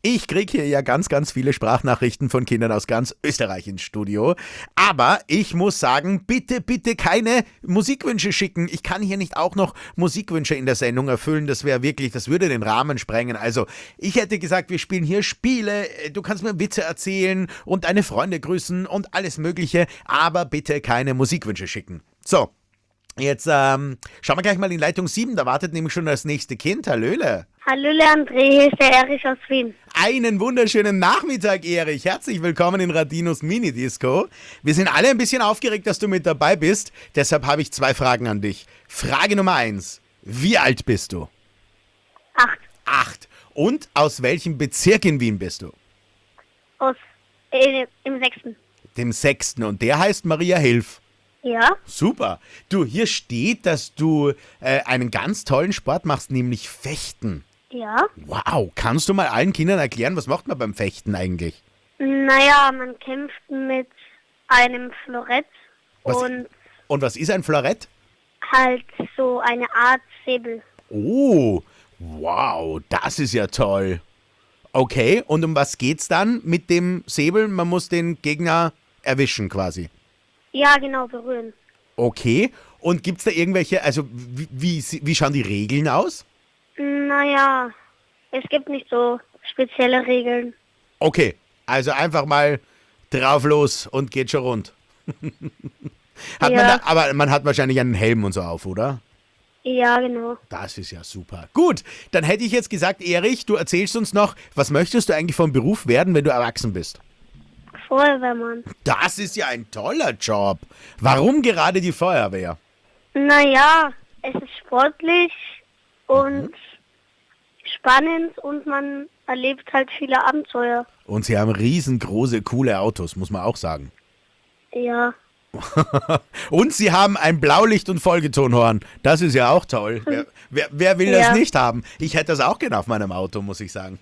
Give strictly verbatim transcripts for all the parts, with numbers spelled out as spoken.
Ich kriege hier ja ganz, ganz viele Sprachnachrichten von Kindern aus ganz Österreich ins Studio. Aber ich muss sagen, bitte, bitte keine Musikwünsche schicken. Ich kann hier nicht auch noch Musikwünsche in der Sendung erfüllen. Das wäre wirklich, das würde den Rahmen sprengen. Also ich hätte gesagt, wir spielen hier Spiele. Du kannst mir Witze erzählen und deine Freunde grüßen und alles Mögliche. Aber bitte keine Musikwünsche schicken. So, jetzt ähm, schauen wir gleich mal in Leitung sieben. Da wartet nämlich schon das nächste Kind. Hallöle. Hallöle André, hier ist der Erich aus Wien. Einen wunderschönen Nachmittag, Erich. Herzlich willkommen in Radinos Mini-Disco. Wir sind alle ein bisschen aufgeregt, dass du mit dabei bist. Deshalb habe ich zwei Fragen an dich. Frage Nummer eins. Wie alt bist du? Acht. Acht. Und aus welchem Bezirk in Wien bist du? Aus, äh, im sechsten. Dem sechsten. Und der heißt Maria Hilf. Ja? Super. Du, hier steht, dass du äh, einen ganz tollen Sport machst, nämlich Fechten. Ja. Wow. Kannst du mal allen Kindern erklären, was macht man beim Fechten eigentlich? Naja, man kämpft mit einem Florett Was- und Und was ist ein Florett? halt so eine Art Säbel. Oh, wow, das ist ja toll. Okay, und um was geht's dann mit dem Säbel? Man muss den Gegner erwischen quasi. Ja, genau, berühren. Okay, und gibt's da irgendwelche, also wie, wie, wie schauen die Regeln aus? Naja, es gibt nicht so spezielle Regeln. Okay, also einfach mal drauf los und geht schon rund. Hat man Ja. da, aber man hat wahrscheinlich einen Helm und so auf, oder? Ja, genau. Das ist ja super. Gut, dann hätte ich jetzt gesagt, Erich, du erzählst uns noch, was möchtest du eigentlich vom Beruf werden, wenn du erwachsen bist? Feuerwehrmann. Das ist ja ein toller Job. Warum gerade die Feuerwehr? Naja, es ist sportlich und spannend und man erlebt halt viele Abenteuer. Und sie haben riesengroße, coole Autos, muss man auch sagen. Ja. Und sie haben ein Blaulicht- und Folgetonhorn. Das ist ja auch toll. Wer, wer, wer will Ja. das nicht haben? Ich hätte das auch gerne auf meinem Auto, muss ich sagen.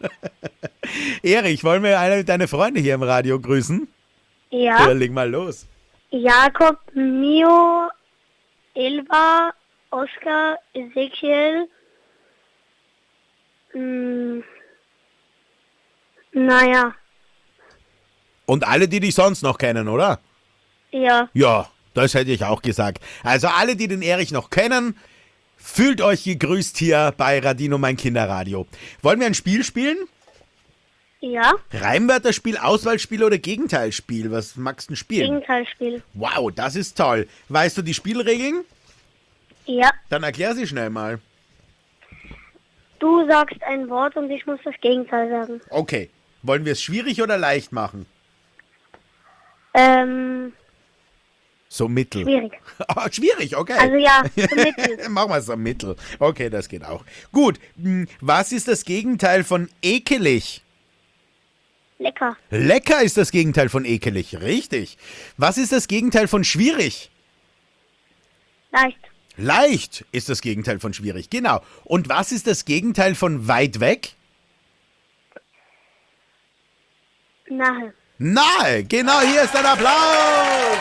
Erich, wollen wir eine deine Freunde hier im Radio grüßen? Ja, Ja. leg mal los. Jakob, Mio, Elva, Oskar, Ezekiel. Hm, naja, Und alle, die dich sonst noch kennen, oder? ja. Ja, das hätte ich auch gesagt. Also alle, die den Erich noch kennen, fühlt euch gegrüßt hier bei Radino Mein Kinderradio. Wollen wir ein Spiel spielen? Ja, Reimwörterspiel, Auswahlspiel oder Gegenteilspiel? Was magst du denn spielen? Gegenteilspiel. Wow, das ist toll. Weißt du die Spielregeln? Ja, Dann erklär sie schnell mal. du sagst ein Wort und ich muss das Gegenteil sagen. Okay, wollen wir es schwierig oder leicht machen? Ähm, So mittel. schwierig. Oh, schwierig, okay. Also ja, so mittel. Machen wir es am Mittel. Okay, das geht auch. Gut, hm, was ist das Gegenteil von ekelig? Lecker. Lecker ist das Gegenteil von ekelig, richtig. Was ist das Gegenteil von schwierig? Leicht. Leicht ist das Gegenteil von schwierig, genau. Und was ist das Gegenteil von weit weg? Nahe. Nahe, genau, hier ist ein Applaus.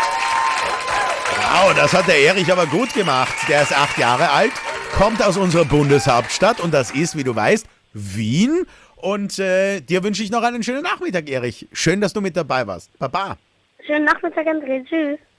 Wow, das hat der Erich aber gut gemacht. Der ist acht Jahre alt, kommt aus unserer Bundeshauptstadt und das ist, wie du weißt, Wien. Und äh, dir wünsche ich noch einen schönen Nachmittag, Erich. Schön, dass du mit dabei warst. Baba. Schönen Nachmittag, André. Tschüss.